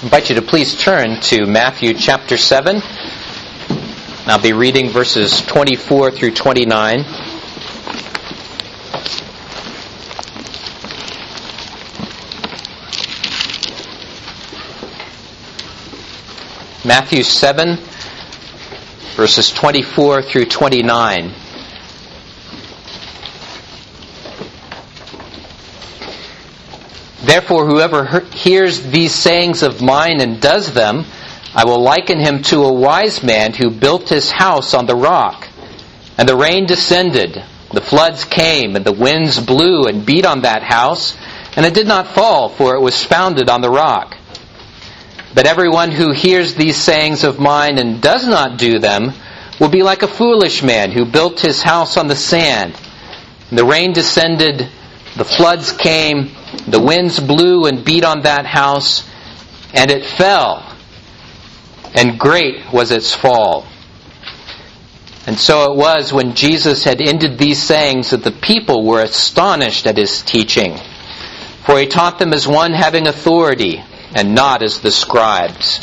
invite you to please turn to Matthew chapter 7. I'll be reading verses 24 through 29. Matthew 7, verses 24 through 29. Therefore, whoever hears these sayings of mine and does them, I will liken him to a wise man who built his house on the rock. And the rain descended, the floods came, and the winds blew and beat on that house, and it did not fall, for it was founded on the rock. But everyone who hears these sayings of mine and does not do them will be like a foolish man who built his house on the sand. And the rain descended, the floods came, the winds blew and beat on that house, and it fell, and great was its fall. And so it was when Jesus had ended these sayings that the people were astonished at his teaching. For he taught them as one having authority, and not as the scribes.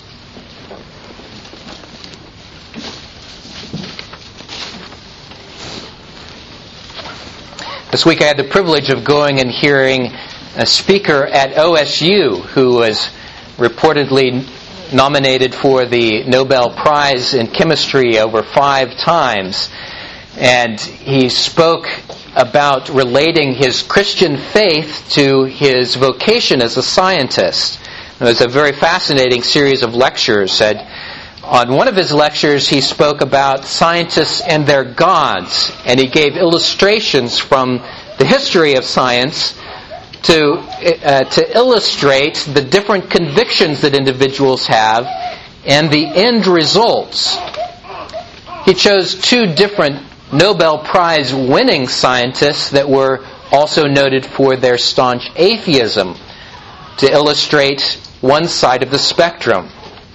This week I had the privilege of going and hearing a speaker at OSU who was reportedly nominated for the Nobel Prize in Chemistry over 5 times. And he spoke about relating his Christian faith to his vocation as a scientist. It was a very fascinating series of lectures. On one of his lectures, he spoke about scientists and their gods, and he gave illustrations from the history of science to illustrate the different convictions that individuals have and the end results. He chose 2 different Nobel Prize winning scientists that were also noted for their staunch atheism to illustrate one side of the spectrum.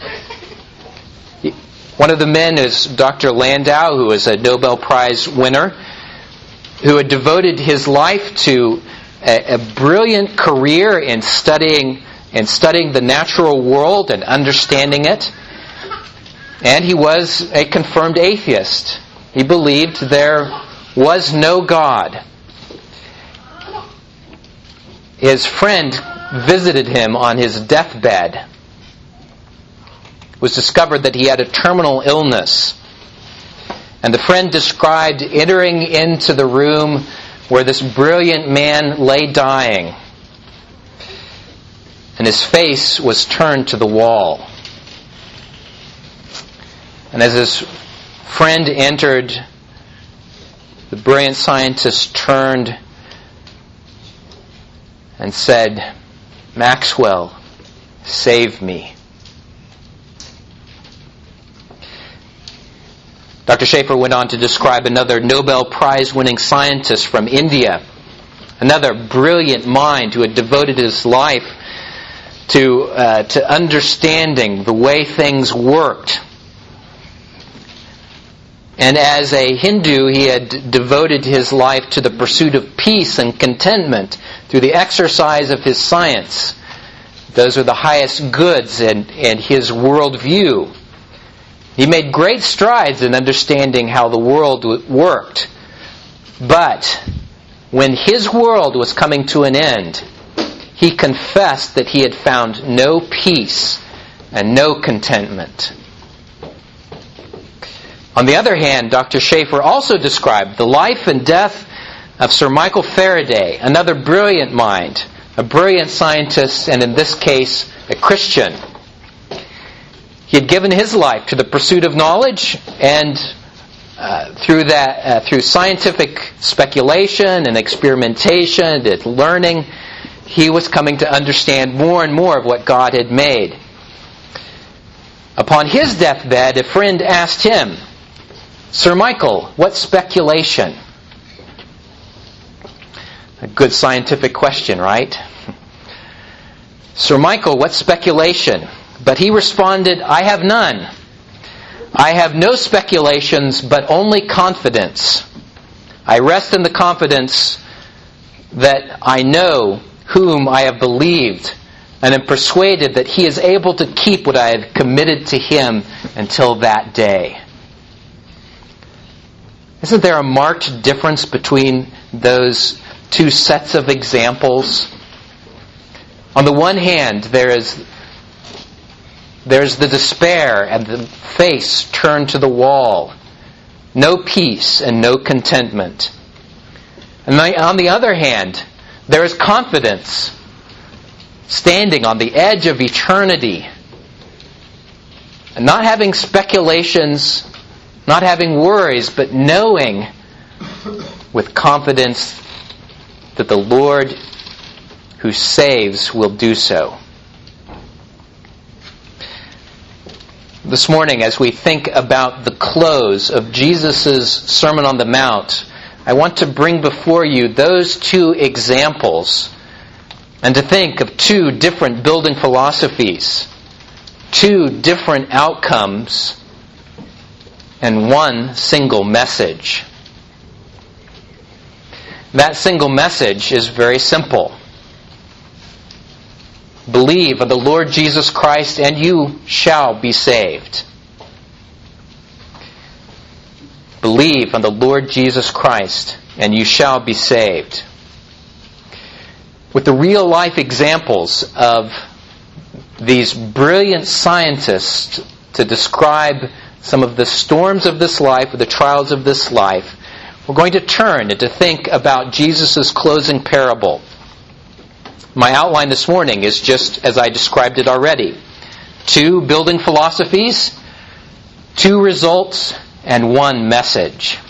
One of the men is Dr. Landau, who is a Nobel Prize winner, who had devoted his life to a brilliant career in studying the natural world and understanding it. And he was a confirmed atheist. He believed there was no God. His friend visited him on his deathbed. It was discovered that he had a terminal illness. And the friend described entering into the room where this brilliant man lay dying. And his face was turned to the wall. And as his friend entered, the brilliant scientist turned and said, "Maxwell, save me." Dr. Schaefer went on to describe another Nobel Prize-winning scientist from India, another brilliant mind who had devoted his life to understanding the way things worked. And as a Hindu, he had devoted his life to the pursuit of peace and contentment through the exercise of his science. Those are the highest goods in his worldview. He made great strides in understanding how the world worked. But when his world was coming to an end, he confessed that he had found no peace and no contentment. On the other hand, Dr. Schaefer also described the life and death of Sir Michael Faraday, another brilliant mind, a brilliant scientist, and in this case, a Christian. He had given his life to the pursuit of knowledge, and through scientific speculation and experimentation and learning, he was coming to understand more and more of what God had made. Upon his deathbed, a friend asked him, "Sir Michael, what speculation?" A good scientific question, right? "Sir Michael, what speculation?" But he responded, "I have none. I have no speculations, but only confidence. I rest in the confidence that I know whom I have believed, and am persuaded that he is able to keep what I have committed to him until that day. Isn't there a marked difference between those two sets of examples? On the one hand, there's the despair and the face turned to the wall. No peace and no contentment. And on the other hand, there is confidence, standing on the edge of eternity, and not having speculations, not having worries, but knowing with confidence that the Lord who saves will do so. This morning, as we think about the close of Jesus' Sermon on the Mount, I want to bring before you those two examples and to think of two different building philosophies, two different outcomes, and one single message. That single message is very simple. Believe on the Lord Jesus Christ and you shall be saved. Believe on the Lord Jesus Christ and you shall be saved. With the real life examples of these brilliant scientists to describe some of the storms of this life, or the trials of this life, we're going to turn and to think about Jesus' closing parable. My outline this morning is just as I described it already. Two building philosophies, two results, and one message.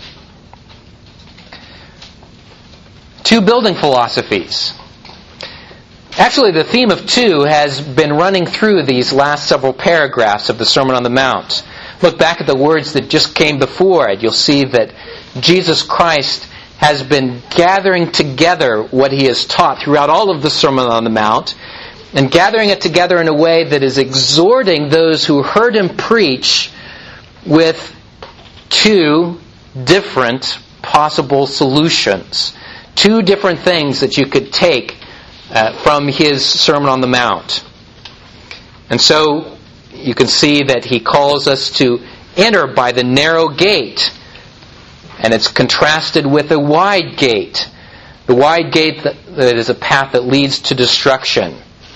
Two building philosophies. Actually, the theme of two has been running through these last several paragraphs of the Sermon on the Mount. Look back at the words that just came before it. You'll see that Jesus Christ has been gathering together what he has taught throughout all of the Sermon on the Mount, and gathering it together in a way that is exhorting those who heard him preach with two different possible solutions. Two different things that you could take from his Sermon on the Mount. And so you can see that he calls us to enter by the narrow gate. And it's contrasted with a wide gate. The wide gate that is a path that leads to destruction.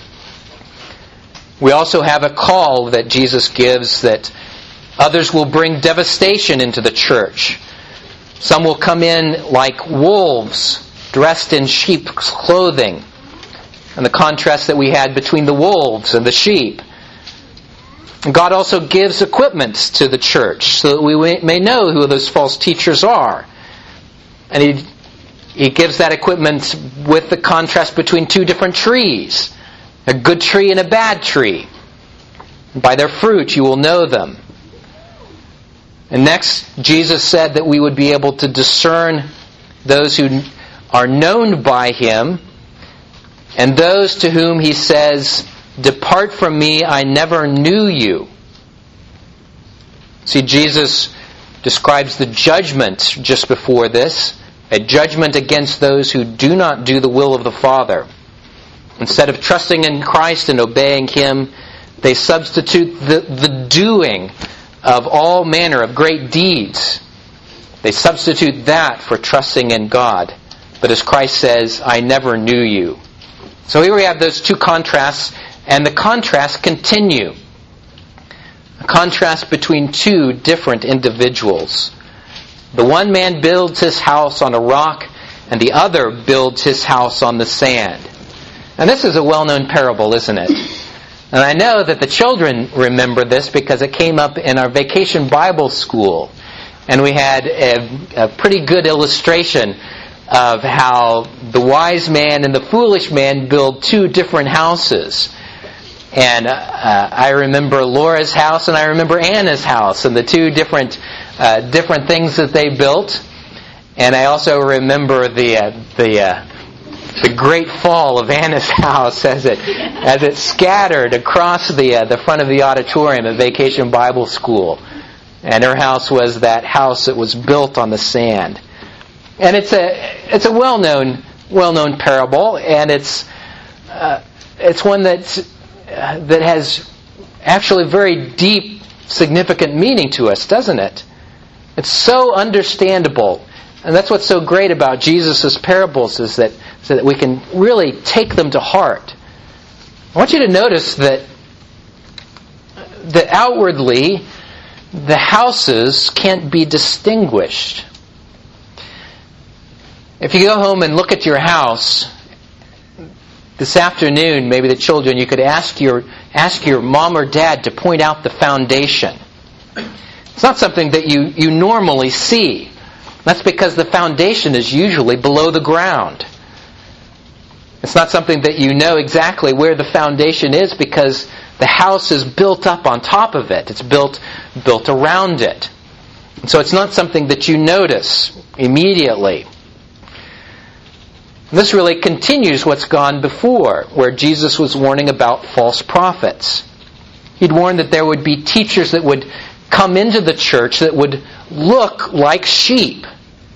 We also have a call that Jesus gives that others will bring devastation into the church. Some will come in like wolves, dressed in sheep's clothing. And the contrast that we had between the wolves and the sheep. God also gives equipment to the church so that we may know who those false teachers are. And he gives that equipment with the contrast between two different trees. A good tree and a bad tree. By their fruit you will know them. And next, Jesus said that we would be able to discern those who are known by him and those to whom he says, "Depart from me, I never knew you." See, Jesus describes the judgment just before this, a judgment against those who do not do the will of the Father. Instead of trusting in Christ and obeying him, they substitute the doing of all manner of great deeds. They substitute that for trusting in God. But as Christ says, "I never knew you." So here we have those two contrasts, and the contrasts continue. A contrast between two different individuals. The one man builds his house on a rock, and the other builds his house on the sand. And this is a well-known parable, isn't it? And I know that the children remember this because it came up in our vacation Bible school. And we had a pretty good illustration of how the wise man and the foolish man build two different houses. And I remember Laura's house and I remember Anna's house and the two different things that they built. And I also remember the great fall of Anna's house as it scattered across the front of the auditorium at Vacation Bible School. And her house was that house that was built on the sand. And it's a well-known parable, and it's one that that has actually very deep, significant meaning to us, doesn't it? It's so understandable. And that's what's so great about Jesus' parables, is that so that we can really take them to heart. I want you to notice that outwardly, the houses can't be distinguished. If you go home and look at your house this afternoon, maybe the children, you could ask your mom or dad to point out the foundation. It's not something that you normally see. That's because the foundation is usually below the ground. It's not something that you know exactly where the foundation is, because the house is built up on top of it. It's built around it. And so it's not something that you notice immediately. This really continues what's gone before, where Jesus was warning about false prophets. He'd warned that there would be teachers that would come into the church that would look like sheep.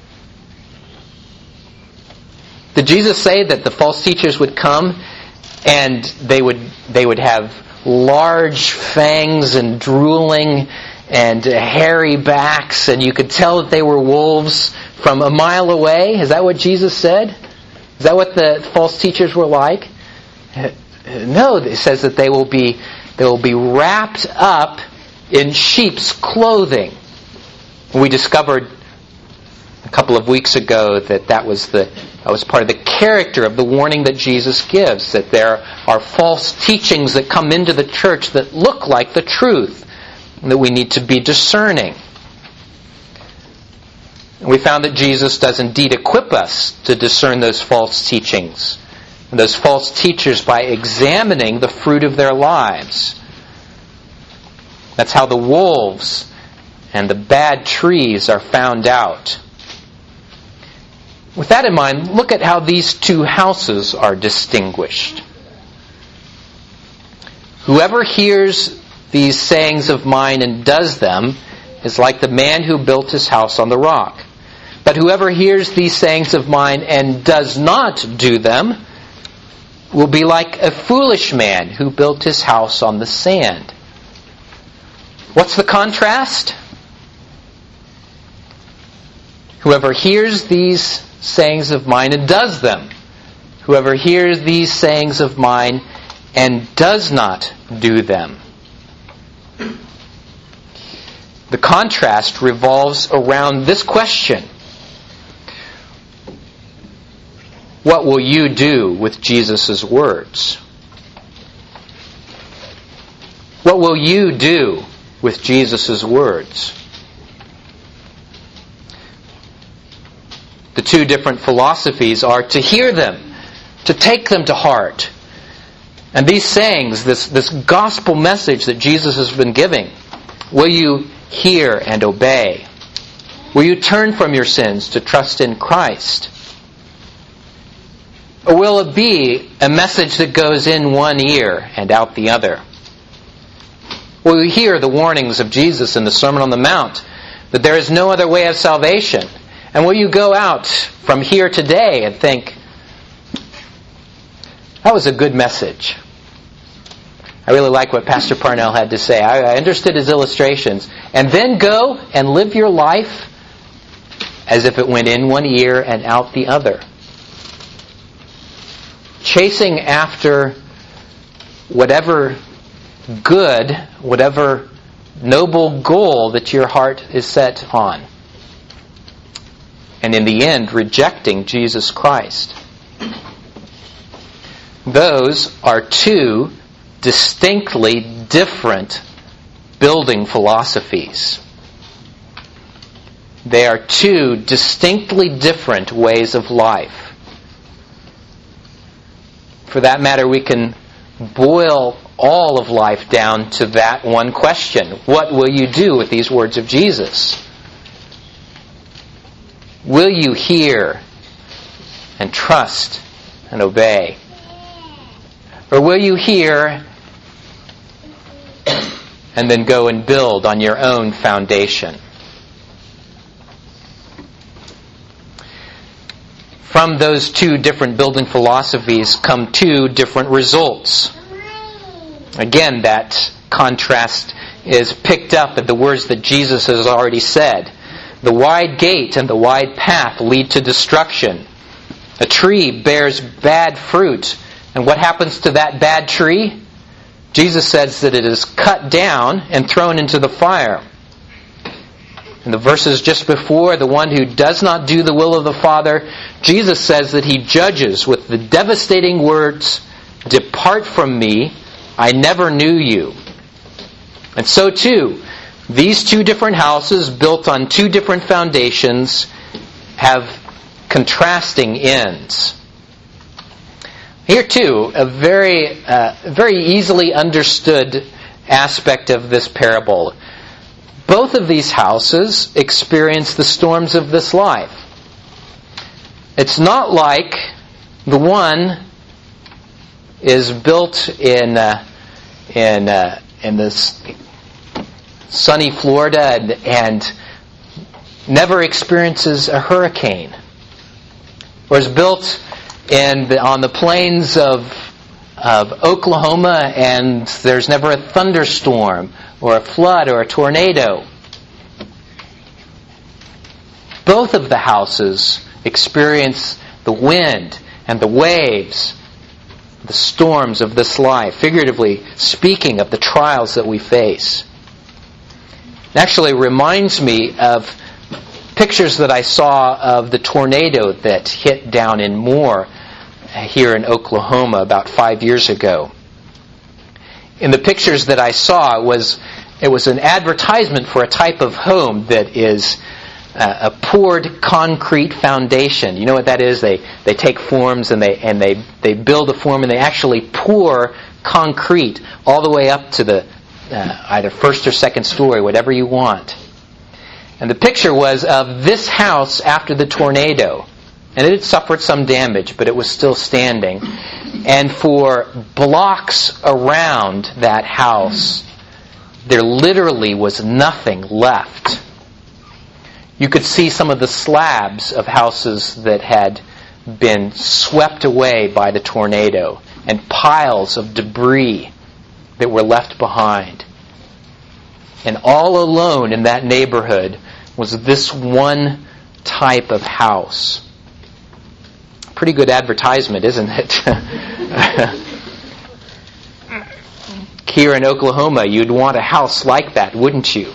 Did Jesus say that the false teachers would come and they would have large fangs and drooling and hairy backs, and you could tell that they were wolves from a mile away? Is that what Jesus said? Is that what the false teachers were like? No, it says that they will be wrapped up in sheep's clothing. We discovered a couple of weeks ago that was part of the character of the warning that Jesus gives, that there are false teachings that come into the church that look like the truth, and that we need to be discerning. And we found that Jesus does indeed equip us to discern those false teachings, and those false teachers, by examining the fruit of their lives. That's how the wolves and the bad trees are found out. With that in mind, look at how these two houses are distinguished. Whoever hears these sayings of mine and does them is like the man who built his house on the rock. But whoever hears these sayings of mine and does not do them will be like a foolish man who built his house on the sand. What's the contrast? Whoever hears these sayings of mine and does them. Whoever hears these sayings of mine and does not do them. The contrast revolves around this question. What will you do with Jesus' words? What will you do with Jesus' words? The two different philosophies are to hear them, to take them to heart. And these sayings, this gospel message that Jesus has been giving, will you hear and obey? Will you turn from your sins to trust in Christ? Or will it be a message that goes in one ear and out the other? Will you hear the warnings of Jesus in the Sermon on the Mount, that there is no other way of salvation? And will you go out from here today and think, that was a good message. I really like what Pastor Parnell had to say. I understood his illustrations. And then go and live your life as if it went in one ear and out the other. Chasing after whatever good, whatever noble goal that your heart is set on. And in the end, rejecting Jesus Christ. Those are two distinctly different building philosophies. They are two distinctly different ways of life. For that matter, we can boil all of life down to that one question. What will you do with these words of Jesus? Will you hear and trust and obey? Or will you hear and then go and build on your own foundation? From those two different building philosophies come two different results. Again, that contrast is picked up at the words that Jesus has already said. The wide gate and the wide path lead to destruction. A tree bears bad fruit. And what happens to that bad tree? Jesus says that it is cut down and thrown into the fire. In the verses just before, the one who does not do the will of the Father, Jesus says that He judges with the devastating words, "Depart from me, I never knew you." And so too, these two different houses built on two different foundations have contrasting ends. Here too, a very easily understood aspect of this parable. Both of these houses experience the storms of this life. It's not like the one is built in this sunny Florida and never experiences a hurricane, or is built on the plains of Oklahoma and there's never a thunderstorm or a flood or a tornado. Both of the houses experience the wind and the waves, the storms of this life, figuratively speaking of the trials that we face. It actually reminds me of pictures that I saw of the tornado that hit down in Moore here in Oklahoma about 5 years ago. In the pictures that I saw, it was an advertisement for a type of home that is a poured concrete foundation. You know what that is? They take forms and they build a form and they actually pour concrete all the way up to the either first or second story, whatever you want. And the picture was of this house after the tornado. And it had suffered some damage, but it was still standing. And for blocks around that house, there literally was nothing left. You could see some of the slabs of houses that had been swept away by the tornado, and piles of debris that were left behind. And all alone in that neighborhood was this one type of house. Pretty good advertisement, isn't it? Here in Oklahoma, you'd want a house like that, wouldn't you?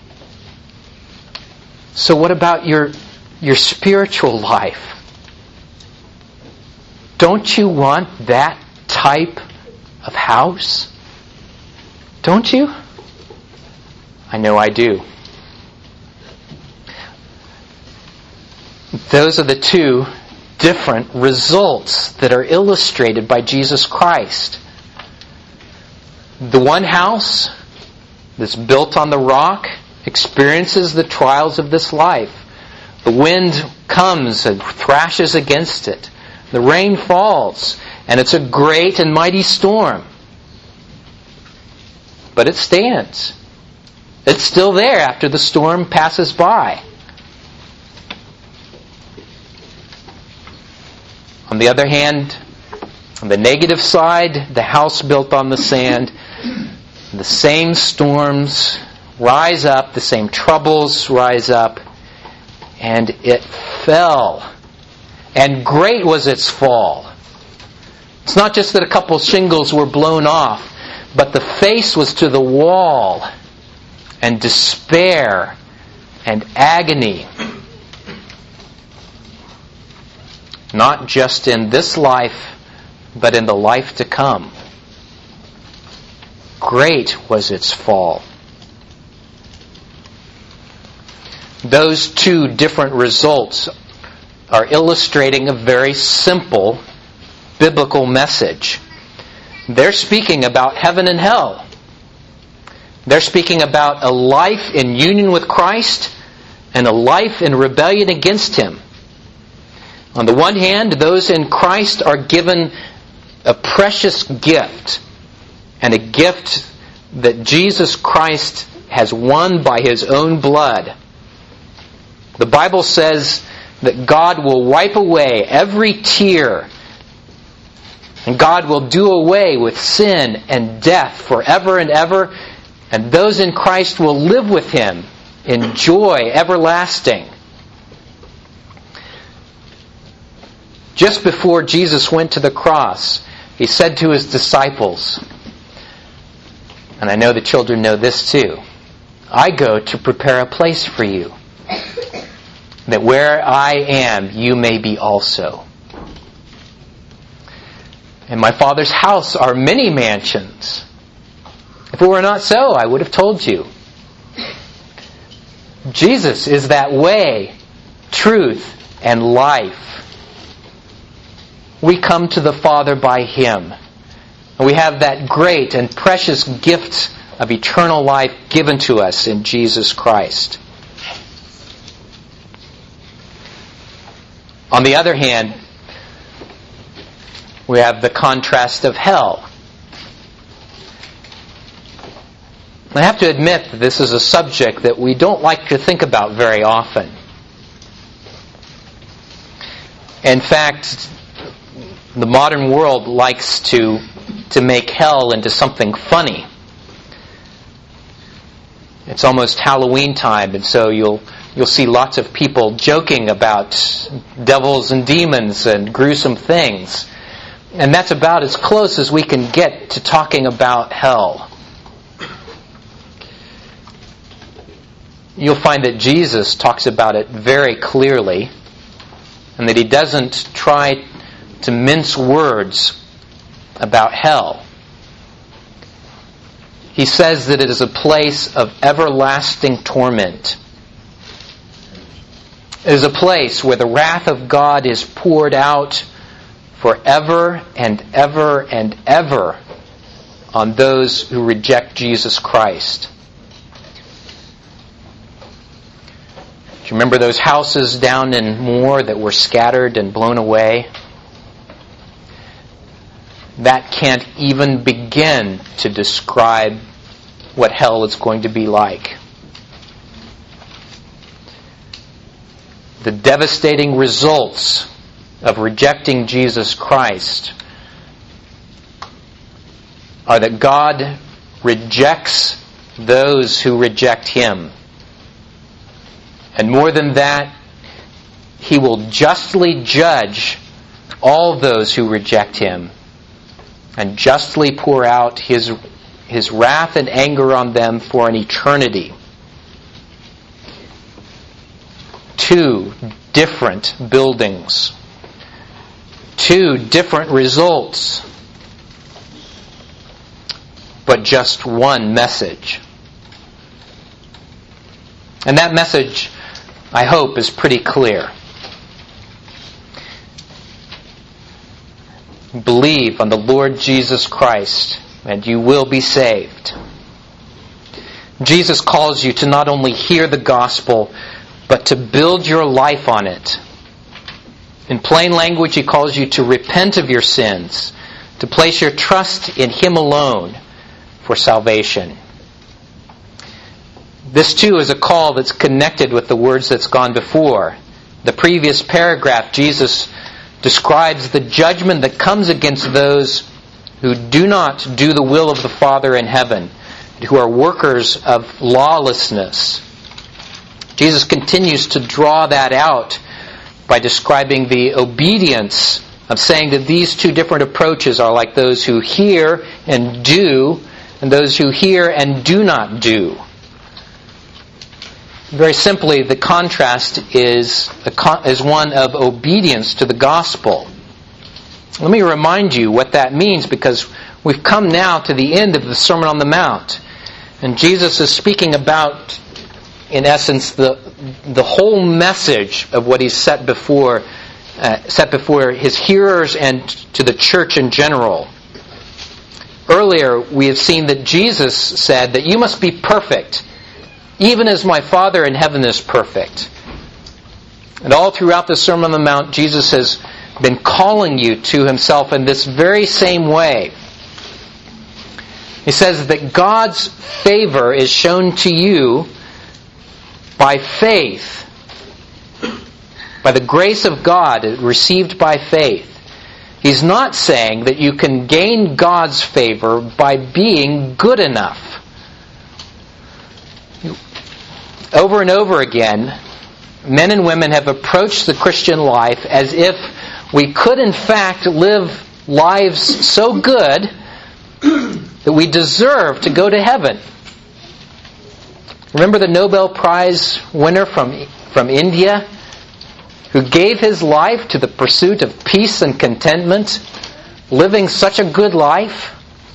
So what about your spiritual life? Don't you want that type of house? Don't you? I know I do. Those are the two different results that are illustrated by Jesus Christ. The one house that's built on the rock experiences the trials of this life. The wind comes and thrashes against it. The rain falls, and it's a great and mighty storm. But it stands. It's still there after the storm passes by. On the other hand, on the negative side, the house built on the sand, the same storms rise up, the same troubles rise up, and it fell. And great was its fall. It's not just that a couple shingles were blown off, but the face was to the wall, and despair and agony. Not just in this life, but in the life to come. Great was its fall. Those two different results are illustrating a very simple biblical message. They're speaking about heaven and hell. They're speaking about a life in union with Christ and a life in rebellion against Him. On the one hand, those in Christ are given a precious gift, and a gift that Jesus Christ has won by His own blood. The Bible says that God will wipe away every tear And God will do away with sin and death forever and ever, and those in Christ will live with Him in joy everlasting. Just before Jesus went to the cross, He said to His disciples, and I know the children know this too, I go to prepare a place for you, that where I am, you may be also. In my Father's house are many mansions. If it were not so, I would have told you. Jesus is that way, truth, and life. We come to the Father by Him. And we have that great and precious gift of eternal life given to us in Jesus Christ. On the other hand, we have the contrast of hell. I have to admit that this is a subject that we don't like to think about very often. In fact, the modern world likes to make hell into something funny. It's almost Halloween time, and so you'll see lots of people joking about devils and demons and gruesome things. And that's about as close as we can get to talking about hell. You'll find that Jesus talks about it very clearly, and that He doesn't try to mince words about hell. He says that it is a place of everlasting torment. It is a place where the wrath of God is poured out forever and ever and ever on those who reject Jesus Christ. Do you remember those houses down in Moore that were scattered and blown away? That can't even begin to describe what hell is going to be like. The devastating results of rejecting Jesus Christ are that God rejects those who reject Him. And more than that, He will justly judge all those who reject Him and justly pour out His wrath and anger on them for an eternity. Two different buildings. Two different results. But just one message. And that message, I hope, is pretty clear. Believe on the Lord Jesus Christ, and you will be saved. Jesus calls you to not only hear the gospel, but to build your life on it. In plain language, He calls you to repent of your sins, to place your trust in Him alone for salvation. This too is a call that's connected with the words that's gone before. The previous paragraph, Jesus describes the judgment that comes against those who do not do the will of the Father in heaven, who are workers of lawlessness. Jesus continues to draw that out by describing the obedience of saying that these two different approaches are like those who hear and do, and those who hear and do not do. Very simply, the contrast is one of obedience to the gospel. Let me remind you what that means, because we've come now to the end of the Sermon on the Mount. And Jesus is speaking about, in essence, the whole message of what He's set before His hearers and to the church in general. Earlier, we have seen that Jesus said that you must be perfect, even as my Father in heaven is perfect. And all throughout the Sermon on the Mount, Jesus has been calling you to Himself in this very same way. He says that God's favor is shown to you by faith, by the grace of God received by faith. He's not saying that you can gain God's favor by being good enough. Over and over again, men and women have approached the Christian life as if we could in fact live lives so good that we deserve to go to heaven. Remember the Nobel Prize winner from India who gave his life to the pursuit of peace and contentment, living such a good life,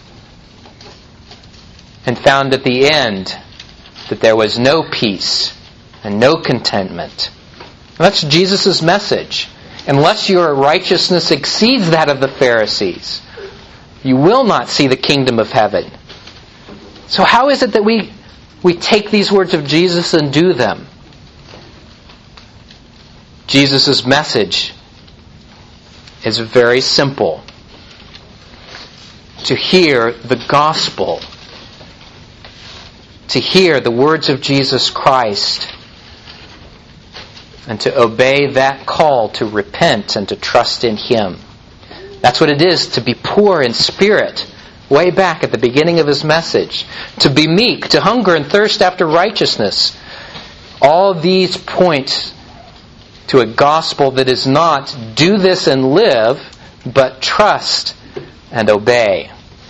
and found at the end that there was no peace and no contentment. That's Jesus' message. Unless your righteousness exceeds that of the Pharisees, you will not see the kingdom of heaven. So how is it that we take these words of Jesus and do them? Jesus' message is very simple. To hear the gospel, to hear the words of Jesus Christ, and to obey that call to repent and to trust in Him. That's what it is to be poor in spirit, way back at the beginning of His message. To be meek, to hunger and thirst after righteousness. All these point to a gospel that is not do this and live, but trust and obey.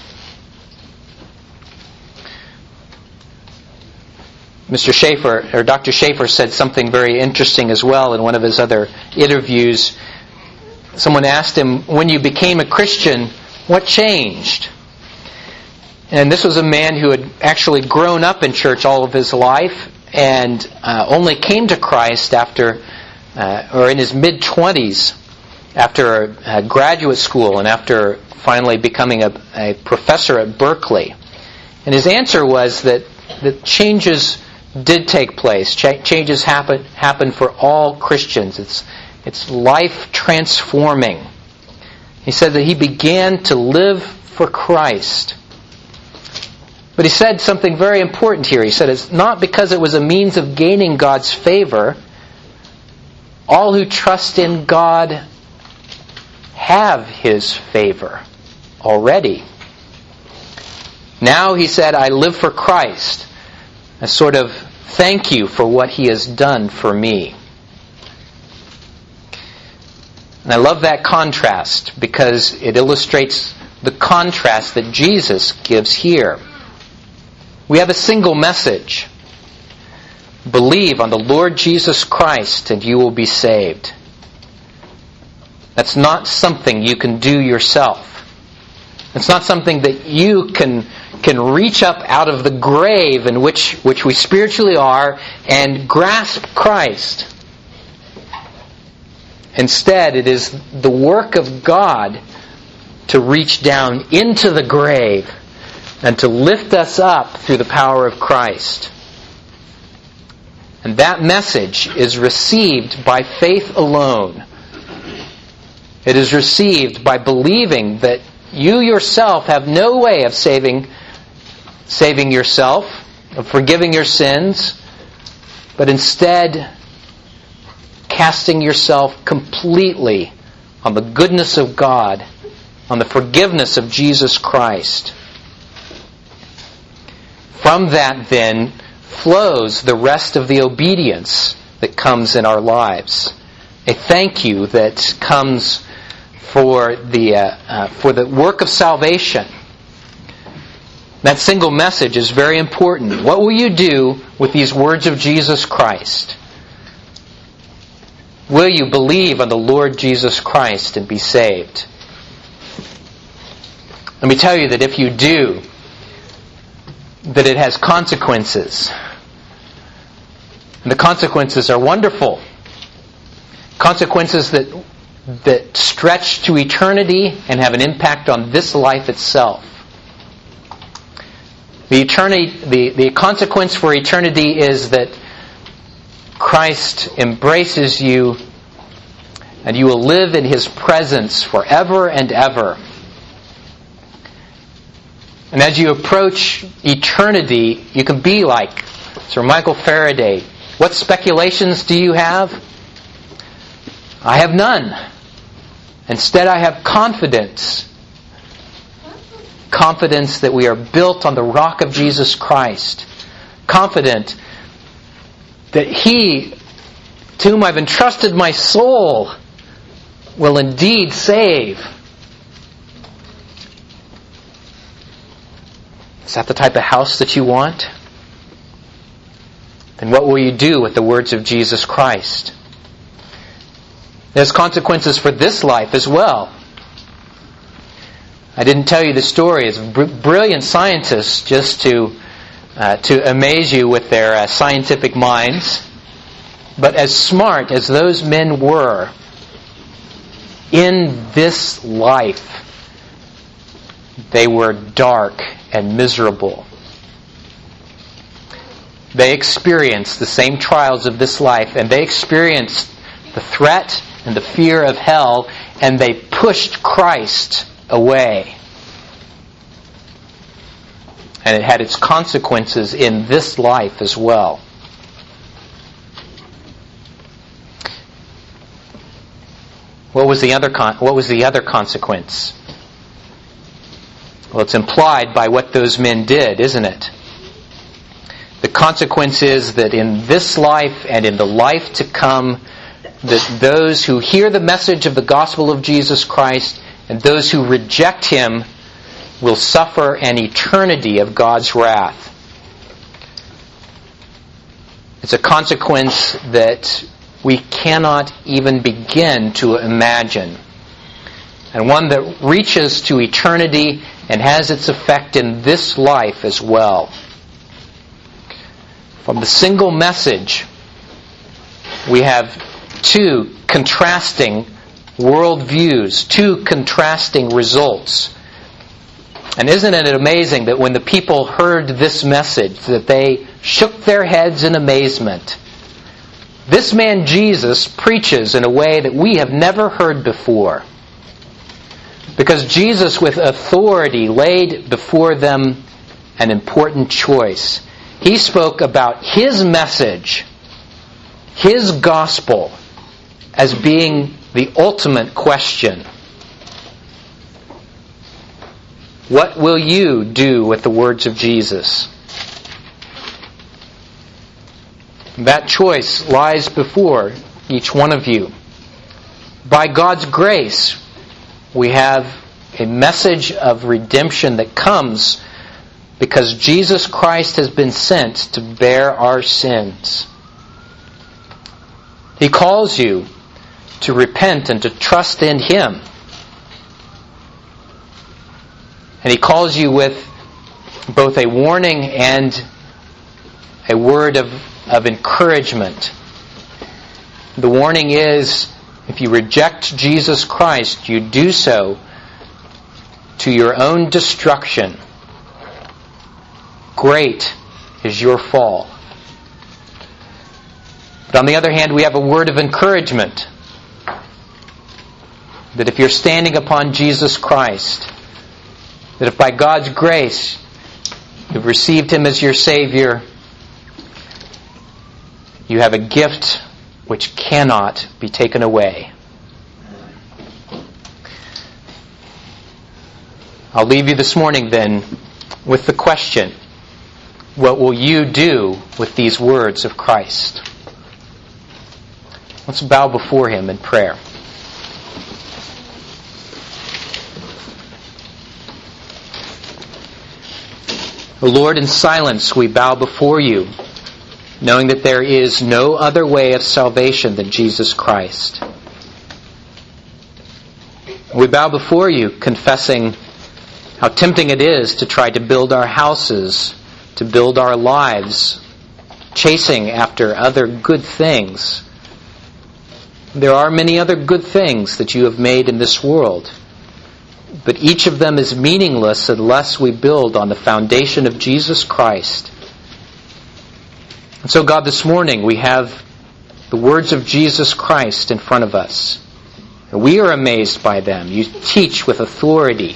Dr. Schaeffer said something very interesting as well in one of his other interviews. Someone asked him, when you became a Christian, what changed? And this was a man who had actually grown up in church all of his life and only came to Christ after, or in his mid-20s, after graduate school and after finally becoming a professor at Berkeley. And his answer was that changes did take place. Changes happen for all Christians. It's life transforming. He said that he began to live for Christ. But he said something very important here. He said it's not because it was a means of gaining God's favor. All who trust in God have His favor already. Now, he said, I live for Christ. A sort of thank you for what He has done for me. And I love that contrast because it illustrates the contrast that Jesus gives here. We have a single message. Believe on the Lord Jesus Christ and you will be saved. That's not something you can do yourself. It's not something that you can reach up out of the grave in which we spiritually are and grasp Christ. Instead, it is the work of God to reach down into the grave and to lift us up through the power of Christ. And that message is received by faith alone. It is received by believing that you yourself have no way of saving yourself, of forgiving your sins, but instead casting yourself completely on the goodness of God, on the forgiveness of Jesus Christ. From that, then, flows the rest of the obedience that comes in our lives. A thank you that comes for the work of salvation. That single message is very important. What will you do with these words of Jesus Christ? Will you believe on the Lord Jesus Christ and be saved? Let me tell you that if you do, that it has consequences. And the consequences are wonderful. Consequences that stretch to eternity and have an impact on this life itself. The consequence for eternity is that Christ embraces you and you will live in His presence forever and ever. And as you approach eternity, you can be like Sir Michael Faraday. What speculations do you have? I have none. Instead, I have confidence. Confidence that we are built on the rock of Jesus Christ. Confident that He, to whom I've entrusted my soul, will indeed save. Is that the type of house that you want? Then what will you do with the words of Jesus Christ? There's consequences for this life as well. I didn't tell you the story. It's brilliant scientists, just to amaze you with their scientific minds. But as smart as those men were, in this life, they were dark and miserable. They experienced the same trials of this life, and they experienced the threat and the fear of hell, and they pushed Christ away. And it had its consequences in this life as well. What was the other consequence? Well, it's implied by what those men did, isn't it? The consequence is that in this life and in the life to come, that those who hear the message of the gospel of Jesus Christ and those who reject Him will suffer an eternity of God's wrath. It's a consequence that we cannot even begin to imagine, and one that reaches to eternity and has its effect in this life as well. From the single message, we have two contrasting worldviews, two contrasting results. And isn't it amazing that when the people heard this message, that they shook their heads in amazement? This man Jesus preaches in a way that we have never heard before. Because Jesus, with authority, laid before them an important choice. He spoke about His message, His gospel, as being the ultimate question. What will you do with the words of Jesus? That choice lies before each one of you. By God's grace, we have a message of redemption that comes because Jesus Christ has been sent to bear our sins. He calls you to repent and to trust in Him. And He calls you with both a warning and a word of encouragement. The warning is, if you reject Jesus Christ, you do so to your own destruction. Great is your fall. But on the other hand, we have a word of encouragement. That if you're standing upon Jesus Christ, that if by God's grace you've received Him as your Savior, you have a gift which cannot be taken away. I'll leave you this morning then with the question, what will you do with these words of Christ? Let's bow before Him in prayer. O Lord, in silence we bow before You, knowing that there is no other way of salvation than Jesus Christ. We bow before You, confessing how tempting it is to try to build our houses, to build our lives, chasing after other good things. There are many other good things that You have made in this world, but each of them is meaningless unless we build on the foundation of Jesus Christ. And so, God, this morning we have the words of Jesus Christ in front of us. We are amazed by them. You teach with authority.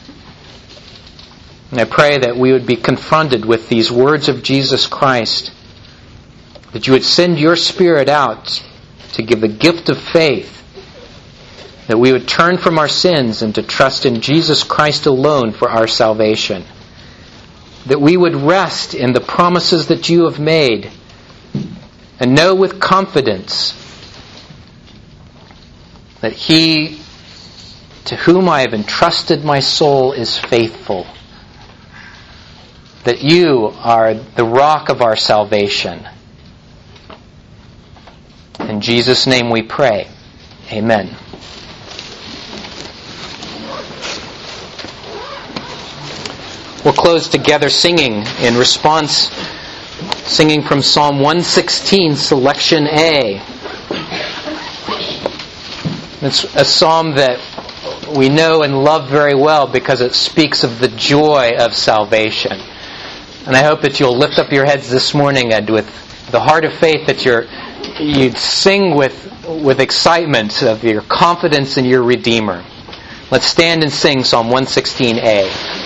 And I pray that we would be confronted with these words of Jesus Christ, that You would send Your Spirit out to give the gift of faith, that we would turn from our sins and to trust in Jesus Christ alone for our salvation, that we would rest in the promises that you have made and know with confidence that He to whom I have entrusted my soul is faithful, that you are the rock of our salvation. In Jesus' name we pray. Amen. We'll close together singing in response, singing from Psalm 116, Selection A. It's a psalm that we know and love very well because it speaks of the joy of salvation. And I hope that you'll lift up your heads this morning and with the heart of faith that you'd sing with excitement of your confidence in your Redeemer. Let's stand and sing Psalm 116A.